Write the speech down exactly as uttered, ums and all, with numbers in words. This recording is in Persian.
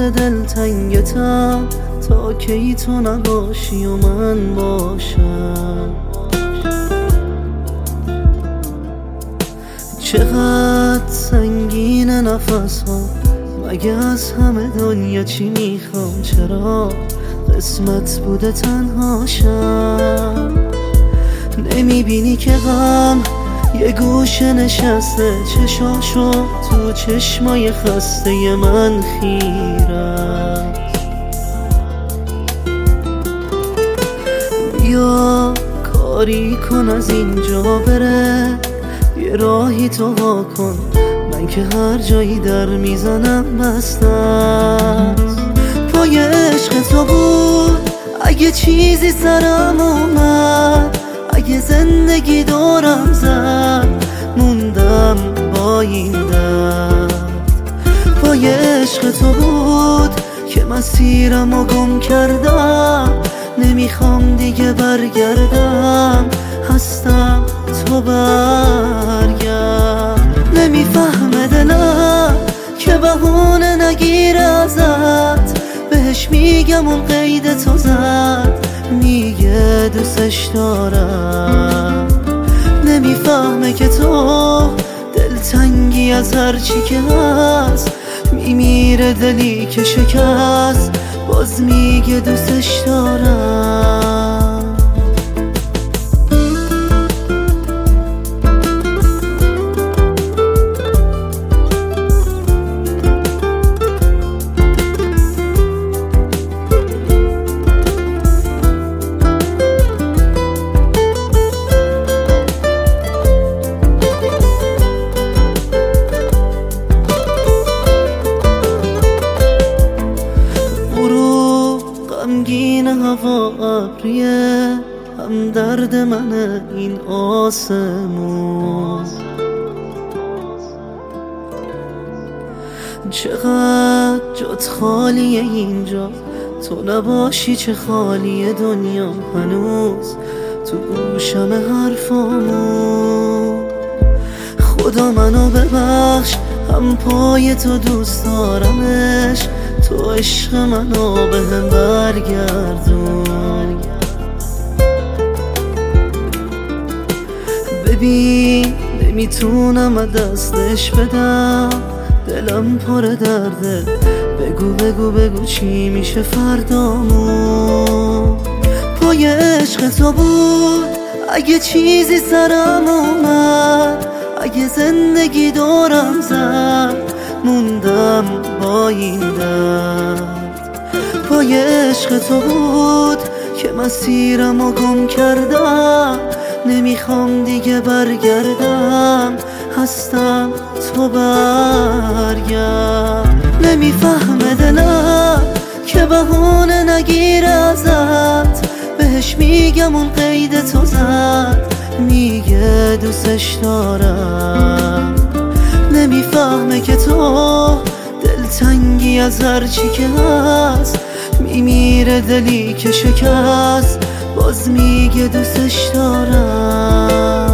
دلتنگتم تا کی تو نباشی و من باشم. چقدر سنگین نفس ها، مگه از همه دنیا چی میخوام؟ چرا قسمت بوده تنها شم؟ نمیبینی که غم یه گوشه نشسته، چشاشو تو چشمای خسته من خیره. بیا کاری کن از اینجا بره، یه راهی تو وا کن، من که هر جایی در میزنم بسته است. پای عشق تو بود اگه چیزی سرم اومد، اگه زندگی دورم زد موندم با این درد. پای عشق تو بود که مسیرم رو گم کردم، نمیخوام دیگه برگردم، هستم تو برگرد. نمیفهمه دلم که بهونه نگیره ازت، بهش میگم اون قید تو زد، میگه دوستش دارم. نمیفهمه که تو دلتنگی از هرچی که هست، میمیره دلی که شکست، باز میگه دوستش دارم. غمگین هوا ابریه، هم درد منه این آسمون. چقدر جات خالیه اینجا، تو نباشی چه خالیه دنیا. هنوز تو گوشم حرفامون. خدا منو ببخش، هم پای تو دوست دارمش، تو عشق منو به هم برگردون. ببین نمیتونم دستش بدم، دلم پر درده، بگو بگو بگو چی میشه فردامون. پای عشق تو بود اگه چیزی سرم اومد، اگه زندگی دورم زد موندم با این درد. پای عشق تو بود که مسیرم رو گم کردم، نمیخوام دیگه برگردم، هستم تو برگرد. نمیفهمه دلم که بهونه نگیره ازت، بهش میگم اون قید تو زد، میگه دوستش دارم. نمیفهمه که تو دلتنگی از هرچی که هست، میمیره دلی که شکست، باز میگه دوستش دارم.